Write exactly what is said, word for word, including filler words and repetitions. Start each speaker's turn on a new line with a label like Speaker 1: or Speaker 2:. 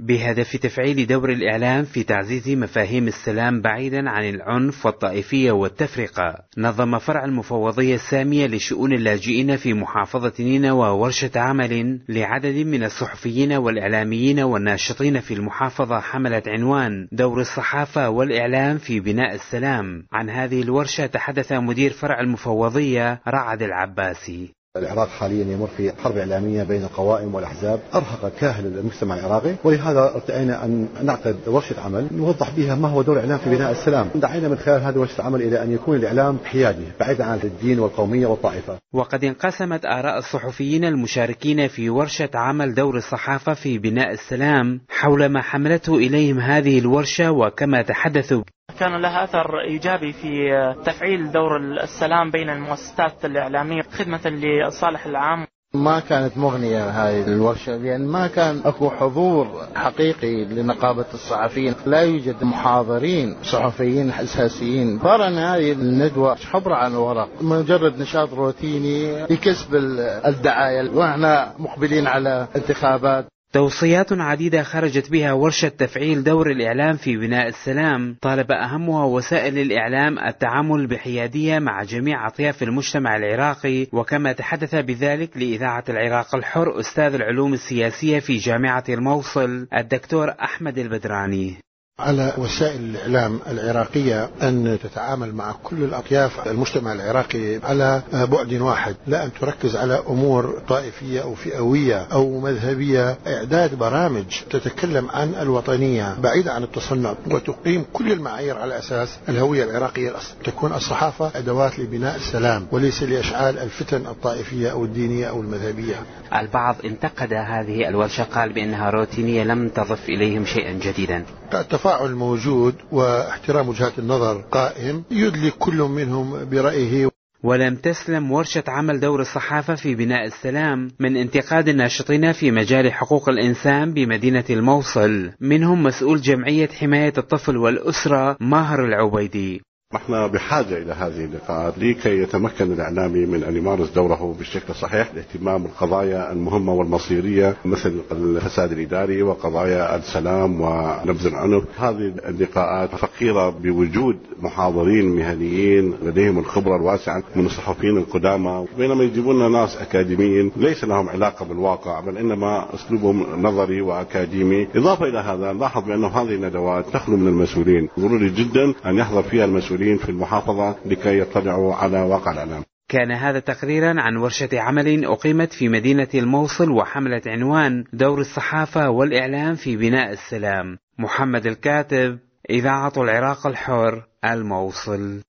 Speaker 1: بهدف تفعيل دور الإعلام في تعزيز مفاهيم السلام بعيدا عن العنف والطائفية والتفرقة. نظم فرع المفوضية السامية لشؤون اللاجئين في محافظة نينوى ورشة عمل لعدد من الصحفيين والإعلاميين والناشطين في المحافظة حملت عنوان دور الصحافة والإعلام في بناء السلام. عن هذه الورشة تحدث مدير فرع المفوضية رعد العباسي.
Speaker 2: العراق حاليا يمر في حرب إعلامية بين القوائم والأحزاب أرهقت كاهل المجتمع العراقي، ولهذا ارتئينا أن نعقد ورشة عمل نوضح بها ما هو دور الإعلام في بناء السلام. دعينا من خلال هذه ورشة العمل إلى أن يكون الإعلام حيادي بعيدا عن الدين والقومية والطائفة.
Speaker 1: وقد انقسمت آراء الصحفيين المشاركين في ورشة عمل دور الصحافة في بناء السلام حول ما حملته إليهم هذه الورشة، وكما تحدثوا
Speaker 3: كان لها أثر إيجابي في تفعيل دور السلام بين المؤسسات الإعلامية خدمة للصالح العام.
Speaker 4: ما كانت مغنية هاي الورشة لأن ما كان أكو حضور حقيقي لنقابة الصحفيين، لا يوجد محاضرين صحفيين أساسيين. صارنا هاي الندوة حبر عن ورق، مجرد نشاط روتيني لكسب الدعاية، وإحنا مقبلين على انتخابات.
Speaker 1: توصيات عديدة خرجت بها ورشة تفعيل دور الإعلام في بناء السلام، طالب أهمها وسائل الإعلام التعامل بحيادية مع جميع أطياف المجتمع العراقي، وكما تحدث بذلك لإذاعة العراق الحر أستاذ العلوم السياسية في جامعة الموصل الدكتور أحمد البدراني.
Speaker 5: على وسائل الإعلام العراقية أن تتعامل مع كل الأطياف المجتمع العراقي على بعد واحد، لا أن تركز على أمور طائفية أو فئوية أو مذهبية. إعداد برامج تتكلم عن الوطنية بعيدة عن التصنع، وتقيم كل المعايير على أساس الهوية العراقية الأصل. تكون الصحافة أدوات لبناء السلام وليس لإشعال الفتن الطائفية أو الدينية أو المذهبية.
Speaker 1: البعض انتقد هذه الورشة، قال بأنها روتينية لم تضف إليهم شيئا جديدا.
Speaker 5: التفاعل موجود واحترام وجهات النظر قائم، يدلي كل منهم برأيه.
Speaker 1: ولم تسلم ورشة عمل دور الصحافة في بناء السلام من انتقاد الناشطين في مجال حقوق الإنسان بمدينة الموصل، منهم مسؤول جمعية حماية الطفل والأسرة ماهر العبيدي.
Speaker 6: نحن بحاجة إلى هذه اللقاءات لكي يتمكن الإعلامي من أن يمارس دوره بالشكل الصحيح لاهتمام القضايا المهمة والمصيرية مثل الفساد الإداري وقضايا السلام ونبذ العنف. هذه اللقاءات فقيرة بوجود محاضرين مهنيين لديهم الخبرة الواسعة من الصحفيين القدامى، بينما يجيبون ناس أكاديميين ليس لهم علاقة بالواقع، بل إنما أسلوبهم نظري وأكاديمي. إضافة إلى هذا نلاحظ بأن هذه الندوات تخلو من المسؤولين، ضروري جدا أن يحضر فيها المسؤولين في المحافظة لكي يطلعوا على واقع الإعلام.
Speaker 1: كان هذا تقريرا عن ورشة عمل أقيمت في مدينة الموصل وحملت عنوان دور الصحافة والإعلام في بناء السلام. محمد الكاتب، إذاعة العراق الحر، الموصل.